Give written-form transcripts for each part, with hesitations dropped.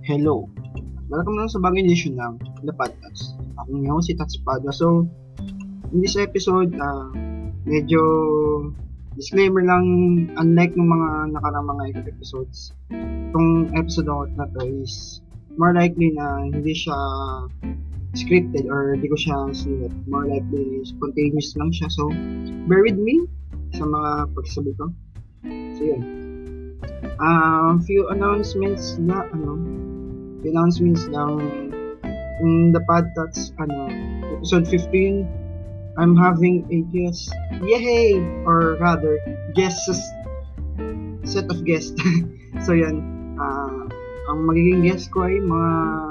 Hello! Welcome lang sa bagong edition ng The Podcast. Ako ngayon si Tats Pada. So, in this episode, medyo disclaimer lang, unlike ng mga nakarang mga episodes, itong episode na to is more likely na hindi siya scripted or hindi ko siya sinulat. More likely, spontaneous lang siya. So, bear with me sa mga pagsasabi ko. So, yun. Few announcements lang in the podcast, episode 15, I'm having a guest, yay! Or rather, set of guests. So yan, ang magiging guest ko ay mga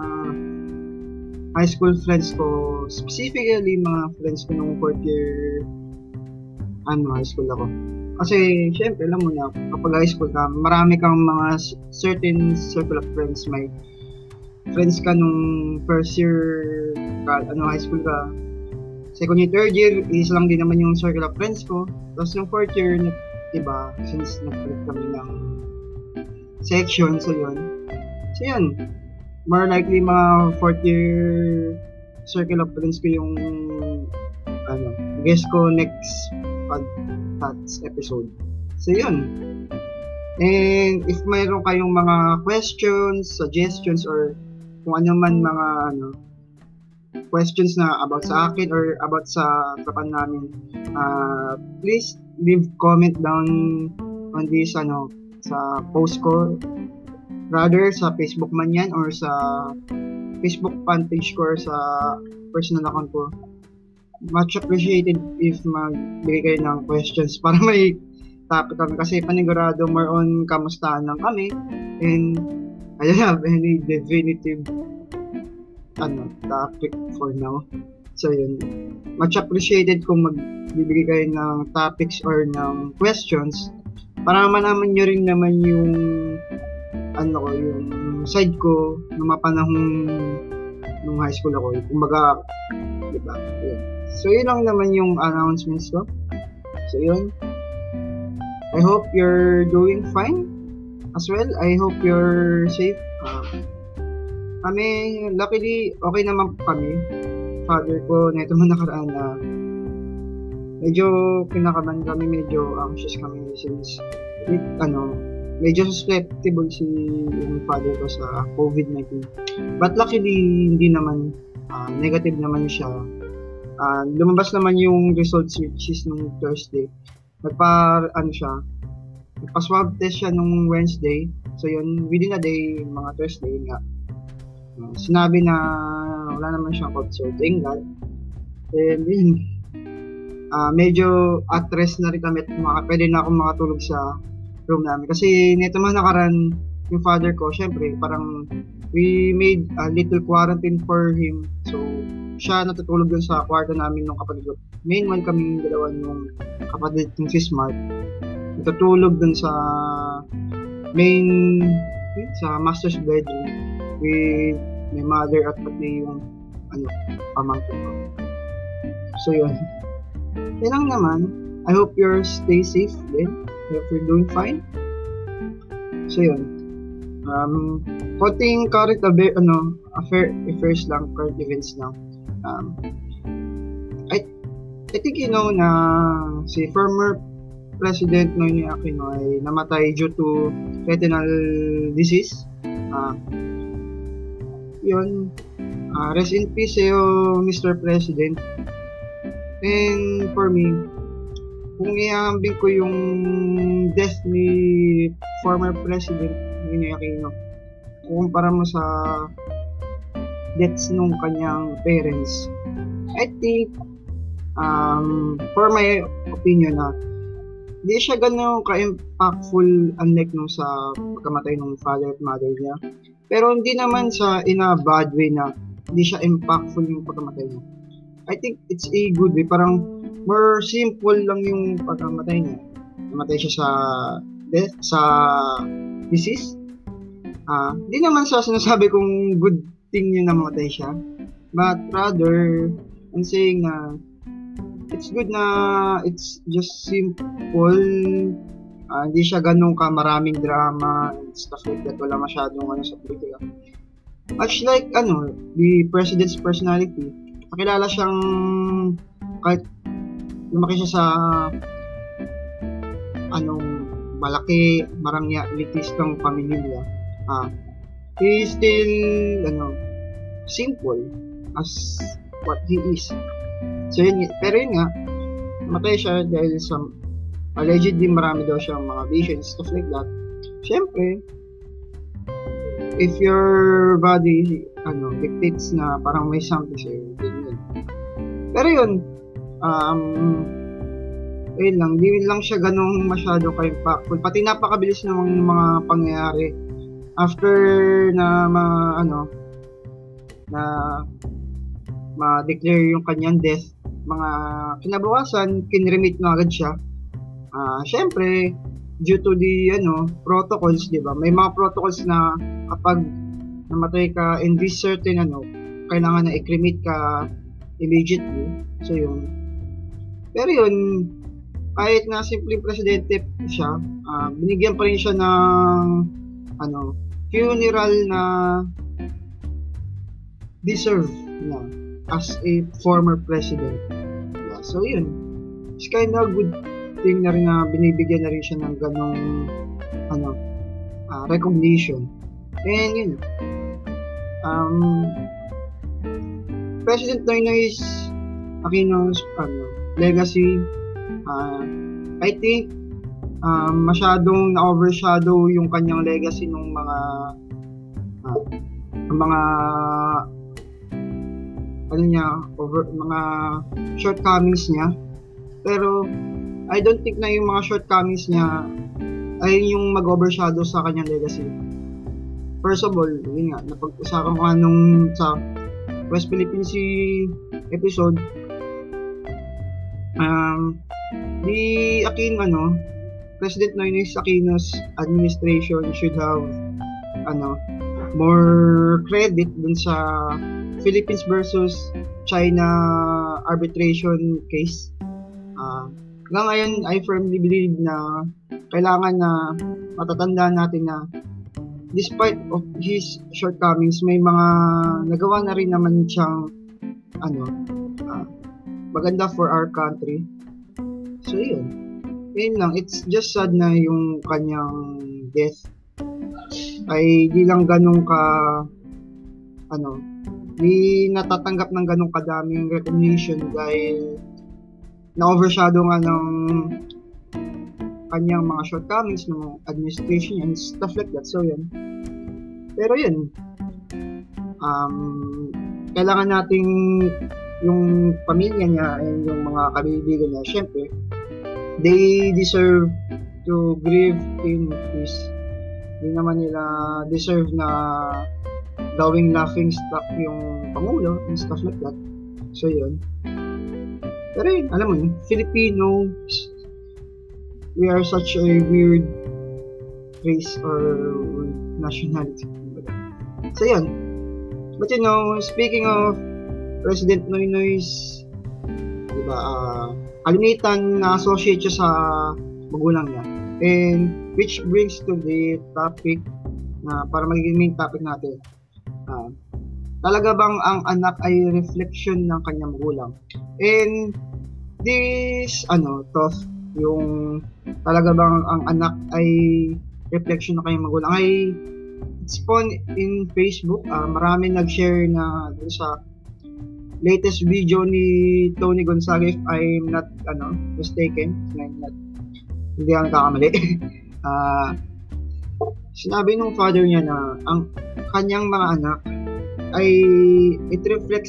high school friends ko, specifically mga friends ko nung 4th year high school ako. Kasi, syempre, alam mo na, kapag high school ka, marami kang mga certain circle of friends. May friends ka nung first year, high school ka. Second year, third year, isa lang din naman yung circle of friends ko. Tapos yung fourth year, diba, since nag-click kami ng section, so yun. So yun, more likely mga fourth year circle of friends ko yung, guest ko next podcast episode. So yun. And if mayroon kayong mga questions, suggestions, or kung ano man mga questions na about sa akin or about sa kapan namin, please leave comment down on this sa post ko, rather sa Facebook man yan or sa Facebook fan page ko or sa personal account ko. Much appreciated if magbigay kayo ng questions para may topic kami, kasi panigurado more on kamustahan lang kami, and I don't have any definitive topic for now. So yun, much appreciated kung magbibigay kayo ng topics or ng questions para malaman nyo rin naman yung yung side ko nung mga panahon nung high school ako, kumbaga, diba? Yun. So yun lang naman yung announcements ko. So yun, I hope you're doing fine as well. I hope you're safe. Kami, luckily, okay naman kami. Father ko, na ito man nakaraan na medyo kinakabahan kami, medyo anxious kami since medyo susceptible si yung father ko sa COVID-19. But luckily, hindi naman, negative naman siya. Lumabas naman yung results, which is nung Thursday. Nagpa-swab test siya nung Wednesday. So yun, within a day, mga Thursday nga, sinabi na wala naman siyang COVID. So thank God. And yun, medyo at rest na rin kami at pwede na akong makatulog sa room namin. Kasi nito man nakaraan, yung father ko, syempre, parang we made a little quarantine for him. So, siya natutulog dun sa kwarto namin nung kapatid ko. Main one kaming dalawa yung kapatid ng si Smart. Natutulog dun sa sa master's bedroom with my mother at pati yung pamangkin ko. So yun. Yan lang naman. I hope you're stay safe din. I hope you're doing fine. So yun. Konting current affairs lang, current events lang. I think you know na si former President Noynoy Aquino ay namatay due to retinal disease. Yun. Rest in peace sa'yo, Mr. President. And for me, kung iambing ko yung death ni former President Noynoy Aquino, kumpara mo sa deaths nung kanyang parents, I think, for my opinion hindi siya ganun ka-impactful unlike nung sa pagkamatay ng father at mother niya. Pero hindi naman sa in a bad way na hindi siya impactful yung pagkamatay niya. I think it's a good way. Parang more simple lang yung pagkamatay niya. Namatay siya sa disease. Hindi naman sa sinasabi kong good thing yun na mamatay siya. But rather, I'm saying na it's good na it's just simple. Hindi siya ganun ka maraming drama and stuff like that. Wala masyadong sa pelikula. Much like, the president's personality, nakilala siyang, kahit lumaki siya sa, malaki, marangya, elitistang pamilya, he is still, simple as what he is. So, pero yun nga, matay siya dahil sa, allegedly, marami daw siyang mga visions, stuff like that. Siyempre, if your body dictates na parang may something sa'yo, ganyan. Pero yun, ayun lang, di lang siya ganong masyado ka-impactful. Pati napakabilis ng mga pangyayari after na ma-declare yung kanyang death, mga kinabukasan, kinremit na agad siya. Syempre, due to the protocols, di ba? May mga protocols na kapag namatay ka in this certain kailangan na i-cremate ka immediately. So yun. Pero yun, kahit na simpleng presidente siya, binigyan pa rin siya ng funeral na deserve niya as a former president. Yeah, so yun. It's kind of good thing na rin na binibigyan na rin siya ng ganong recognition. And yun, President Noynoy Aquino's legacy, I think masyadong na-overshadow yung kanyang legacy ng mga shortcomings niya. Pero I don't think na yung mga shortcomings niya ay yung mag-overshadow sa kanyang legacy. First of all, yun nga, napag-usapan ko nung sa West Philippine Sea episode, President Noynoy Aquino's administration should have more credit dun sa Philippines versus China arbitration case. Hanggang ngayon, I firmly believe na kailangan na matatandaan natin na despite of his shortcomings, may mga nagawa na rin naman siyang maganda for our country. So yun lang, it's just sad na yung kanyang death ay di lang ganun ka di natatanggap ng ganun kadaming recognition dahil na-overshadow nga ng kanyang mga shortcomings ng administration and stuff like that. So yun, pero yun, kailangan nating yung pamilya niya and yung mga kaibigan niya, syempre they deserve to grieve in peace. Hindi naman nila deserve na gawing laughing stock yung Pangulo and stuff like that. So yun, pero yun, alam mo yun, Filipinos, we are such a weird race or nationality. So yun, but speaking of President Noynoy's, diba, kalimitan na associate siya sa magulang niya. And which brings to the topic na para magiging main topic natin. Talaga bang ang anak ay reflection ng kanyang magulang? And this thought, yung talaga bang ang anak ay reflection ng kanyang magulang, ay spawn in Facebook. Marami nag-share na dun sa latest video ni Tony Gonzaga, if I'm not mistaken, hindi ako nagkakamali. Sinabi ng father niya na ang kanyang mga anak ay it reflects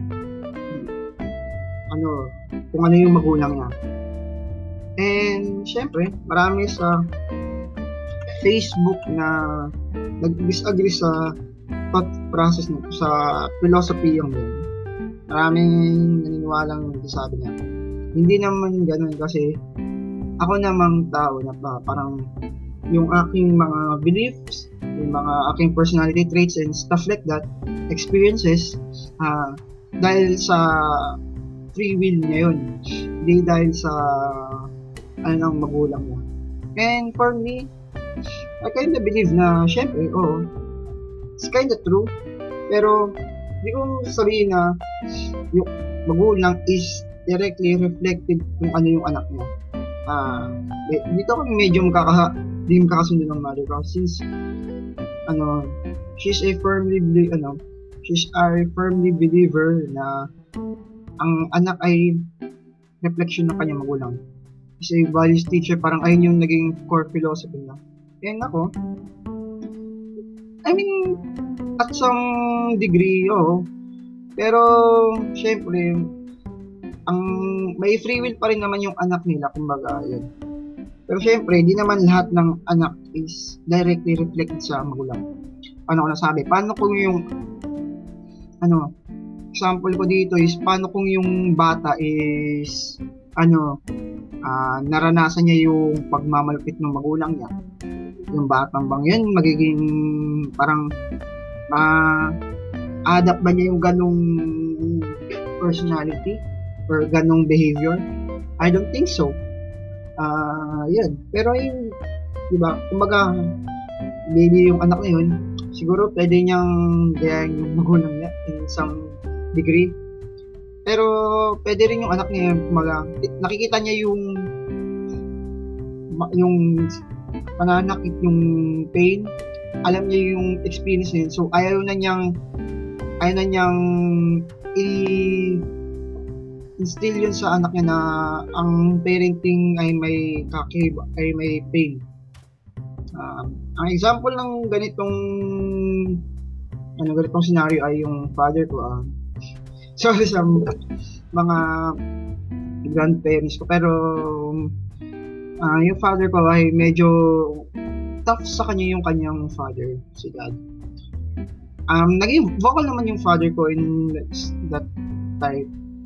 kung ano yung magulang niya. And syempre, marami sa Facebook na nag-disagree sa thought process nito, sa philosophy yung yun. Maraming naniniwalang nagsasabi na hindi naman ganun, kasi ako namang tao na parang yung aking mga beliefs, yung mga aking personality traits and stuff like that, experiences, dahil sa free will niya yun, hindi dahil sa ng magulang niya. And for me, I kinda believe na syempre, it's kinda true Pero hindi ko sabihin na yung magulang is directly reflected kung ano yung anak niya. Dito ako medyo di magkakasundo ng mother ko since she's a firmly believer na ang anak ay reflection ng kanyang magulang. Is a values teacher, parang ayun yung naging core philosophy niya. And ako, I mean, at some degree, pero syempre, may free will pa rin naman yung anak nila, kumbaga, yun. Pero syempre, hindi naman lahat ng anak is directly reflected sa magulang. Paano ko nasabi? Paano kung yung, example ko dito is, paano kung yung bata is, naranasan niya yung pagmamalupit ng magulang niya. Yung batang bang yun, magiging parang adapt ba niya yung ganong personality or ganong behavior? I don't think so. Yun. Pero yung, diba, kumbaga, baby yung anak na yun, siguro pwede niyang gayahin yung magulang niya in some degree. Pero pwede rin yung anak niya, kumbaga, nakikita niya yung pananakit, yung pain, alam niya yung experience niya, so ayaw na niyang i-instill yun sa anak niya na ang parenting ay may pain. Ang example ng ganitong scenario ay yung father ko. Sorry sa mga grandparents ko, pero yung father ko ay medyo tough sa kanya yung kanyang father, si dad. Naging vocal naman yung father ko in that type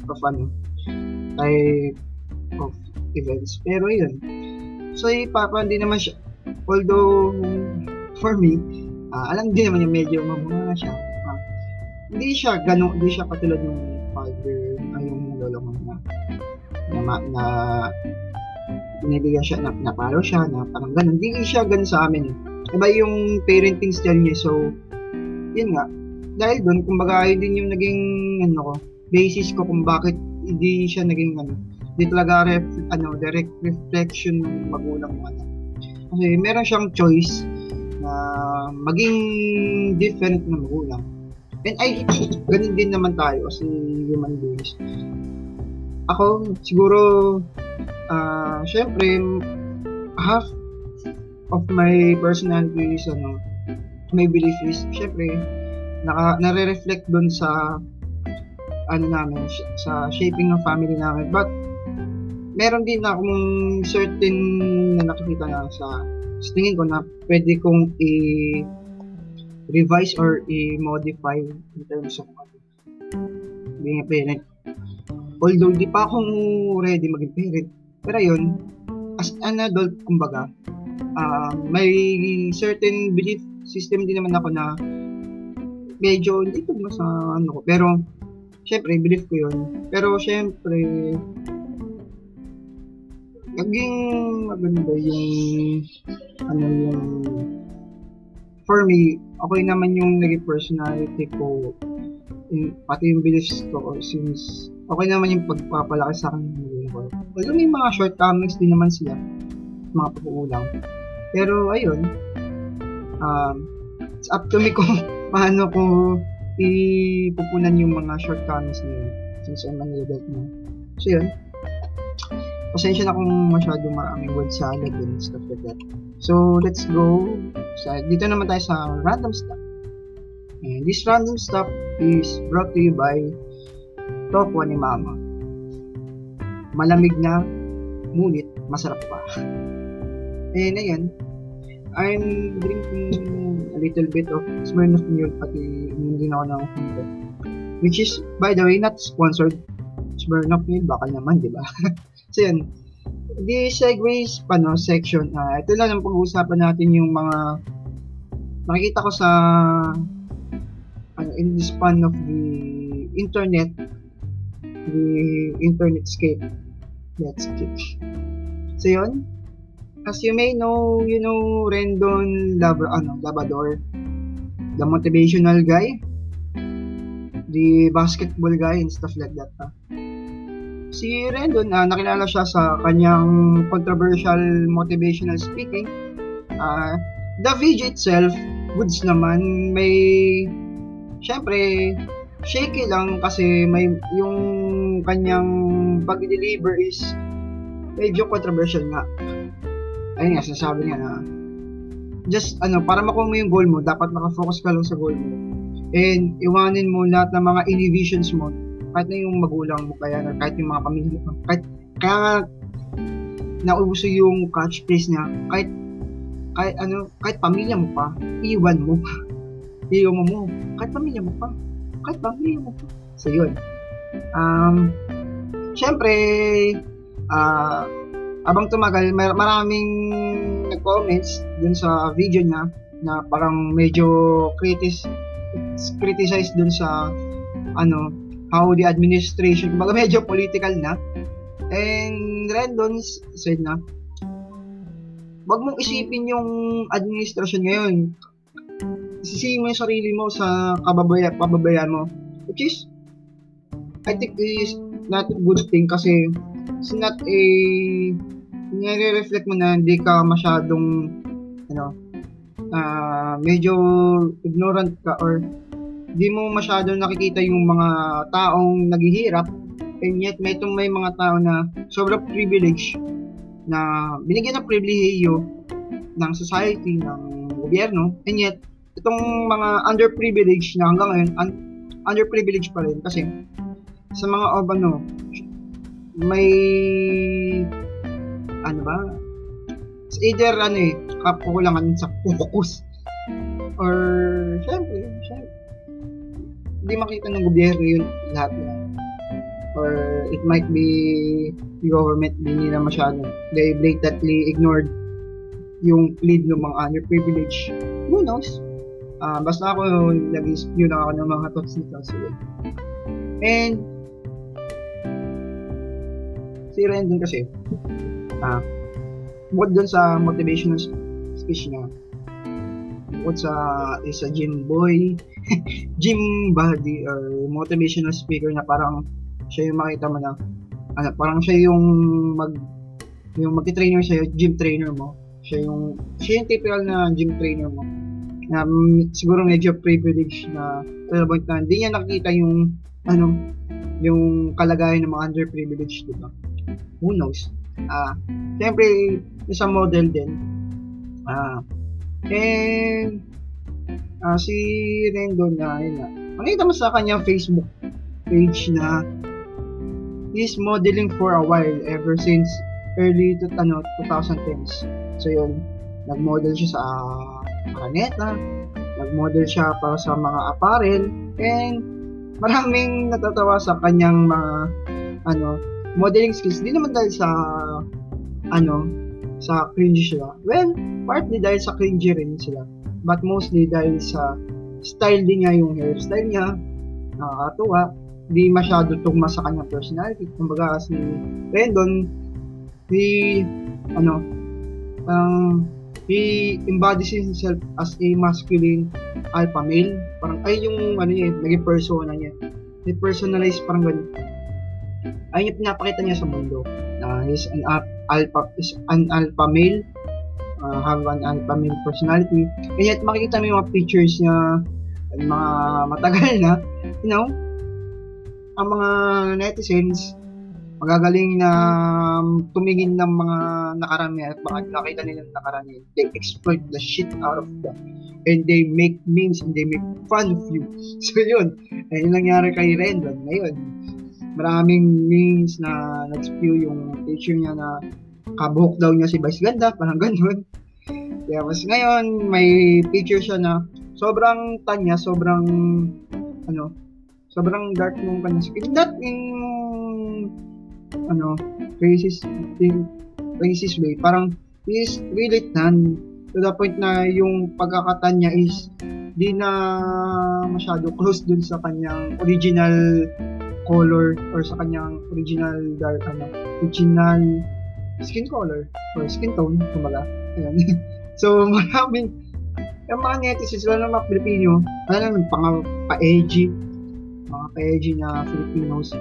of events. Pero yun. So, papa, hindi naman siya, although for me, alam din naman yung medyo mamuna siya. Hindi siya katulad ng father ay yung lolo mo na binibigyan siya, napalo siya, na parang ganun. Hindi siya ganun sa amin. Iba yung parenting style niya. So, yun nga. Dahil doon, kumbaga, yun din yung naging, basis ko kung bakit hindi siya naging, hindi talaga direct reflection ng magulang mo. Kasi meron siyang choice na maging different na magulang. And ganun din naman tayo as human beings. Ako, siguro, syempre, half of my personality is, my belief is, syempre, nare-reflect dun sa, namin, sa shaping ng family namin. But, meron din akong certain na nakikita na sa tingin ko na pwede kong revise or i-modify in terms of being a parent. Although di pa akong ready maging parent, pero yun, as an adult, kumbaga, may certain belief system din naman ako na medyo hindi ko sa ko, pero syempre belief ko yun. Pero syempre naging maganda yung for me, okay naman yung naging personality ko, pati yung beliefs ko, since okay naman yung pagpapalaki sa akin ng magulang ko. Although may mga shortcomings din naman sila, mga pag-uulang. Pero ayun, it's up to me kung paano ko ipupunan yung mga shortcomings nila since I'm an adult na. So yun, pasensya na kung masyado maraming word salad and stuff like that. So let's go. Dito naman tayo sa random stuff. And this random stuff is brought to you by Tokwa ni Mama. Malamig na, ngunit masarap pa. And ayan, I'm drinking a little bit of Smirnoff milk, pati hindi na ako ng Honda. Which is, by the way, not sponsored. Smirnoff milk, baka naman, di ba? So yan, the segues section. Ito lang ang pag-uusapan natin yung mga nakikita ko sa in the span of the internetscape. Let's keep. So yun, as you may know, you know Rendon Labrador, the motivational guy. the basketball guy and stuff like that. Si Rendon, nakilala siya sa kanyang controversial motivational speaking. The video itself, goods naman, may syempre shaky lang kasi may yung kanyang pag-deliver is medyo controversial nga. Ayun nga, sasabi niya na just para makuha mo yung goal mo, dapat nakafocus ka lang sa goal mo. And iwanin mo lahat ng mga inhibitions mo, kahit na yung magulang mo, kahit yung mga pamilya mo, kaya nauuso yung catchphrase niya, kahit pamilya mo pa, iwan mo kahit pamilya mo pa. So yun. Syempre, abang tumagal, maraming nag-comments dun sa video niya na parang medyo criticize dun sa how the administration, baga medyo political na. And Rendon said na, wag mong isipin yung administrasyon ngayon. Isisihin mo yung sarili mo sa pababayaan mo. Which is, I think is not a good thing kasi it's not a nire-reflect mo na hindi ka masyadong medyo ignorant ka or di mo masyadong nakikita yung mga taong naghihirap, and yet may mga tao na sobrang privilege na binigyan ng pribilehiyo ng society, ng gobyerno, and yet itong mga underprivileged na hanggang ngayon underprivileged pa rin kasi sa mga may it's either kakulangan sa focus or syempre hindi makita ng gobyerno yun lahat na. Or it might be the government hindi na masyado. They blatantly ignored yung plead ng mga underprivileged. Who knows? Basta ako nag-spew lang ako ng mga thoughts nito. And si Rendon kasi bukod dun sa motivational speech niya, bukod sa isa gym boy, gym body or motivational speaker na parang siya yung makita mo na parang siya yung magti-trainer sa'yo, gym trainer mo. Siya yung typical na gym trainer mo na siguro medyo privileged na to the point na hindi niya nakikita yung yung kalagayan ng mga underprivileged, diba? Who knows? Siyempre isang model din. And si Rendon makita mo sa kanyang Facebook page na he's modeling for a while ever since early 2010s. So yun, nag-model siya sa Araneta, nag-model siya para sa mga apparel, and maraming natatawa sa kanyang mga modeling skills. Di naman dahil sa sa cringy sila. Well, partly dahil sa cringy rin sila, but mostly dahil sa style din niya, yung hairstyle niya nakakatuwa, di masyado tugma sa kanyang personality. Kumbaga si Rendon, he embodies himself as a masculine alpha male. Parang yung naging persona niya. May personalized parang ganun. Ayun yung pinapakita niya sa mundo. He's an alpha male, have an alpha male personality. And yet makikita mo yung mga pictures niya, mga matagal na, ang mga netizens magagaling na tumingin ng mga nakarami at baka nakita nila ng nakarami. They exploit the shit out of them and they make memes and they make fun of you. So yun, ayun nangyari kay Rendon. Ngayon, maraming memes na nag-spew yung picture niya na kabuhok daw niya si Vice Ganda, parang ganun. Kaya mas ngayon, may picture siya na sobrang tanya, sobrang dark nung kanya skin. Not in racist way. Parang is really tan to the point na yung pagkakatan niya is di na masyado close dun sa kanyang original color or sa kanyang original original skin color or skin tone, kumbaga. Ayan. So, maraming yung mga netizens, lalo ng mga Pilipino, pa-edgy, mga ka-edgy na Filipinos,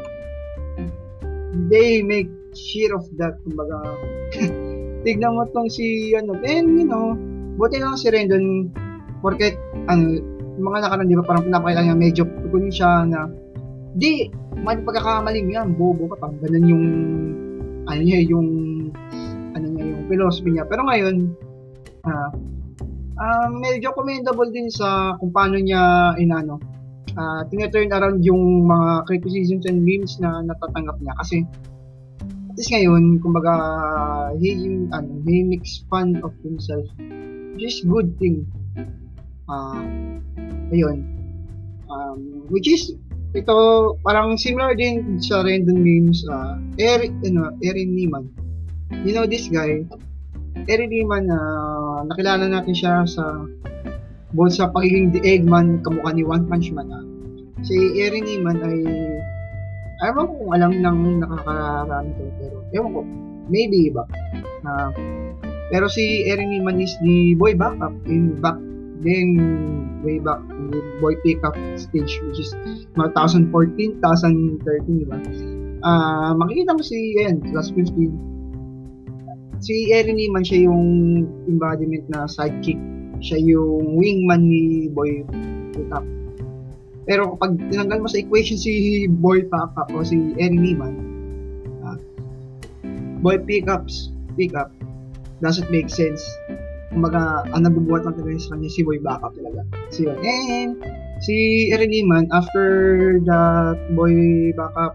they make shit of that, kumbaga. Tignan mo tong si, and buti lang si Rendon, porket, yung mga nakaraan, di ba, parang pinapakita niya, medyo kukunin siya na, may pagkakamali mo yan, bobo ka, parang ganun yung, yung philosophy niya. Pero ngayon, medyo commendable din sa kung paano niya, tina-turn around yung mga criticisms and memes na natatanggap niya. Kasi, at least ngayon, kumbaga, he makes fun of himself, which is good thing. Ayun. Which is, ito, parang similar din sa random memes, Erin Neiman. You know this guy, Erin Neiman, nakilala natin siya both sa pagiging The Eggman, kamukha ni One Punch Man. Si Erin Neiman ay, ewan ko kung alam ng nakakarami ko, pero ewan ko, maybe iba. Pero si Erin Neiman is the boy backup way back with Boy Pickup stage, which is 2014, 2013, diba? Makikita mo class 15. Si Erin Neiman, siya yung embodiment na sidekick. Siya yung wingman ni Boy Pickup. Pero kapag tinanggal mo sa equation si Boy Pickup o si Erin Neiman, Boy Pickup doesn't make sense. Kumbaga, ang nabubuhat lang talaga sa kanya si Boy Backup talaga. So, and si Erin Neiman, after that Boy Backup,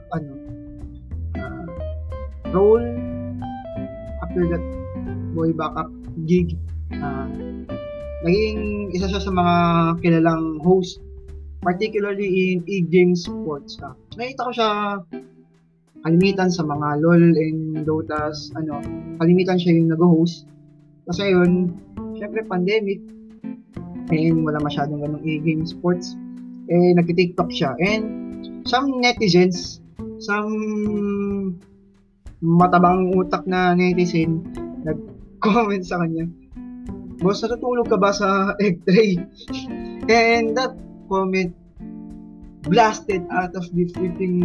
role, after that Boy Backup gig, naging isa siya sa mga kilalang host, particularly in e-game sports. Nakita ko siya kalimitan sa mga LOL and Dotas, kalimitan siya yung nag-host. Kasi yun, syempre pandemic, and wala masyadong ganong e-game sports, nag-TikTok siya. And some netizens, some matabang utak na netizen, nag-comment sa kanya, "Boss, natutulog ka ba sa egg tray?" And that comment blasted out of the freaking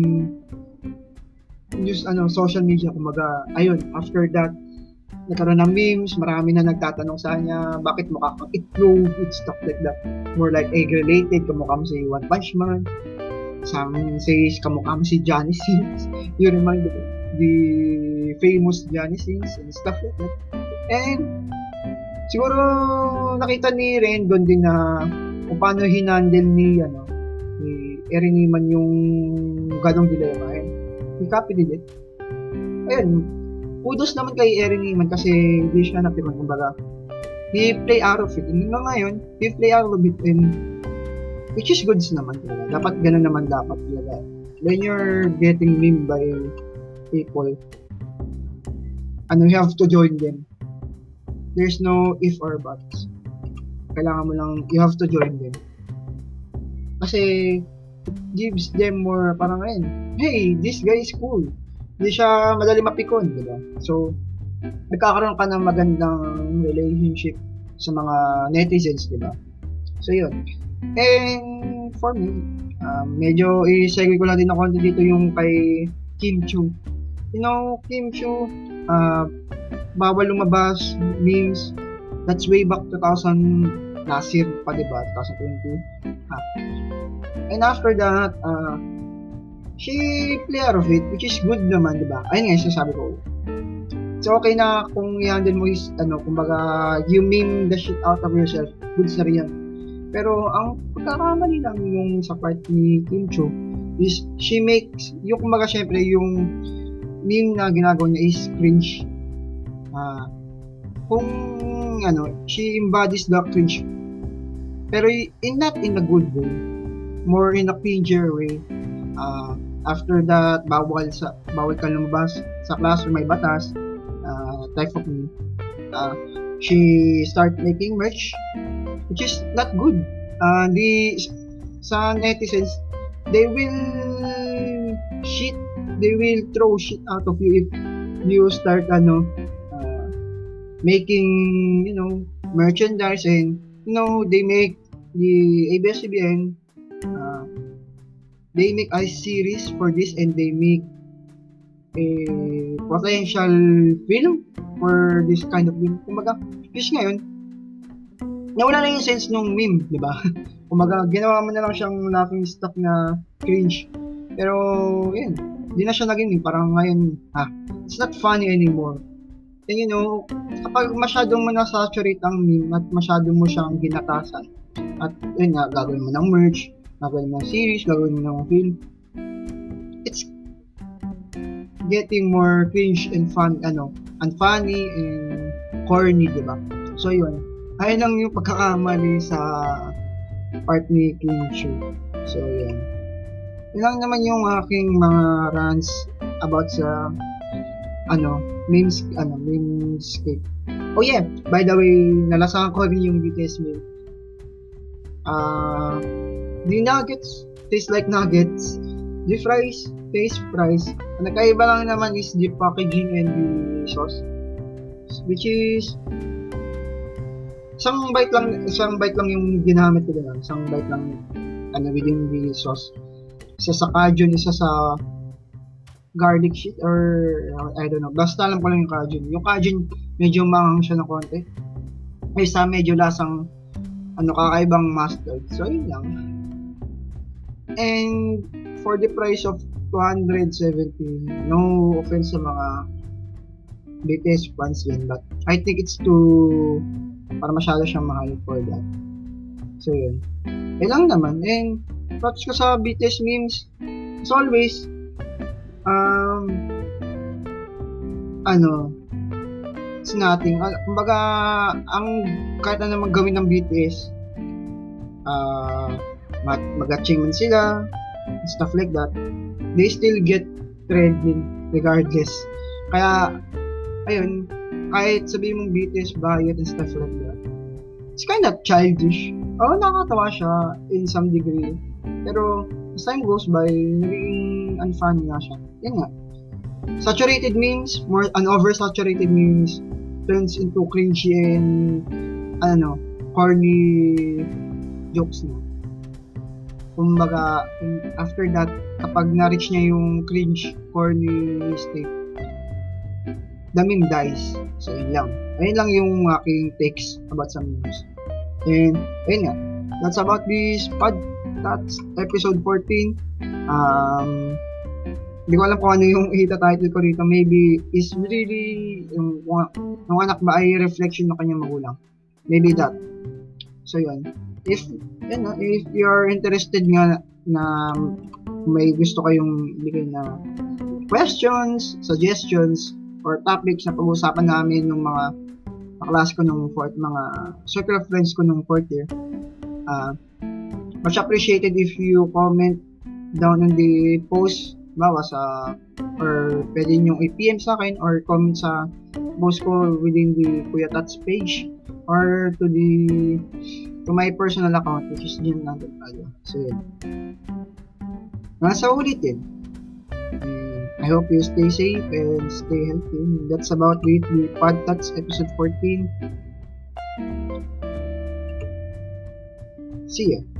social media. Kumbaga, ayun, after that, nagkaroon ng memes, marami na nagtatanong sa kanya, bakit mukha kang itlog, stuff like that. More like egg-related, kamukha mo si One Punch Man. Some says, kamukha mo si Johnny Sins. You remind the famous Johnny Sins and stuff like that. And, siguro, nakita ni Rendon din na kung paano hinandle ni Erin Neiman yung ganong dilema. And, he copied it. Ayun, kudos naman kay Erin Neiman kasi hindi siya napiman, kumbaga. He play out of it. And ngayon, he play out of it, and which is goods naman talaga. Dapat ganun naman dapat talaga. When you're getting memed by people, you have to join them. There's no if or buts. Kailangan mo lang, you have to join them. Kasi, gives them more, parang hey, this guy is cool. Hindi siya madali mapikon, diba? So, nagkakaroon ka ng magandang relationship sa mga netizens, diba? So, yun. And, for me, medyo i-segue ko lang din ako dito yung kay Kim Chiu. Kim Chiu, bawal lumabas, memes, that's way back 2000, last year pa, diba? 2020. And after that, she play out of it, which is good naman, diba? Ayun nga, sasabi ko. So, okay na kung i-handle mo is, kumbaga, you meme the shit out of yourself, goods na rin yan. Pero, ang pagkakamali lang yung sa part ni Kim Chiu is, she makes, yung kumbaga, syempre, yung meme na ginagawa niya is cringe. She embodies the cringe. Pero, not in a good way, more in a cringer way. After that, bawal ka lumabas sa class or may batas, type of me. She start making merch, which is not good. Sa netizens, they will throw shit out of you if you start making merchandise, and they make the ABS-CBN they make a series for this and they make a potential film for this kind of film. Kumbaga, fish ngayon, nawala na yung sense nung meme, di ba? Kumbaga, ginawa mo na lang siyang laughing stock na cringe. Pero, yun, di na siya naging meme. Parang ngayon, it's not funny anymore. And you know, kapag masyadong mo na-saturate ang meme at masyadong mo siyang ginatasan, at yun nga, gagawin mo ng merch, gagawin mo ng series, gagawin mo ng film, it's getting more cringe and unfunny and corny, diba? So yun, ayun lang yung pagkakamali sa part ni King Chu. So yun. Yun lang naman yung aking mga rants about sa memescape. Oh yeah, by the way, nalasahan ko rin yung BTS meme. The nuggets taste like nuggets. The fries taste fries. Ang nagkaiba lang naman is the packaging and the sauce, which is isang bite lang yung ginamit ko doon. Isang bite lang within the sauce. Isa sa cajun, isa sa garlic shit or I don't know. Basta alam ko lang yung cajun. Yung cajun medyo manghang siya na konti. Isa medyo lasang kakaibang mustard. So yun lang. And for the price of 270, no offense sa mga BTS fans yun, but I think it's too para masyado siyang mahal for that. So yun. Yun lang naman. And props ko sa BTS memes. As always, it's nothing. Kumbaga, kahit na naman gawin ng BTS, mag-achievement sila, stuff like that, they still get trending regardless. Kaya, ayun, kahit sabihin mong BTS bayad and stuff like that, it's kind of childish. Nakakatawa siya in some degree. Pero, as time goes by, naging unfunny nga siya. Yan nga. Saturated memes, oversaturated memes turns into cringy and corny jokes na. Kumbaga, after that, kapag na-reach niya yung cringe, corny state, the meme dies. So, yun lang. Ayun lang yung aking takes about some memes. And, ayun nga. That's about this that's episode 14. Hindi ko alam kung ano yung title ko rito. Maybe is really yung anak ba ay reflection ng kanyang magulang. Maybe that. So yun. If you're interested nga na may gusto kayong bigay na questions, suggestions, or topics na pag-uusapan namin ng mga kaklase ko nung mga circle of friends ko nung 4th year, much appreciated if you comment down on the post or pwede nyo i-PM sa akin or comment sa post ko within the Kuya Tats page or to my personal account which is Jim Landon Palo. So yun. Nasa ulitin. I hope you stay safe and stay healthy. That's about it. The Podtats episode 14. See ya.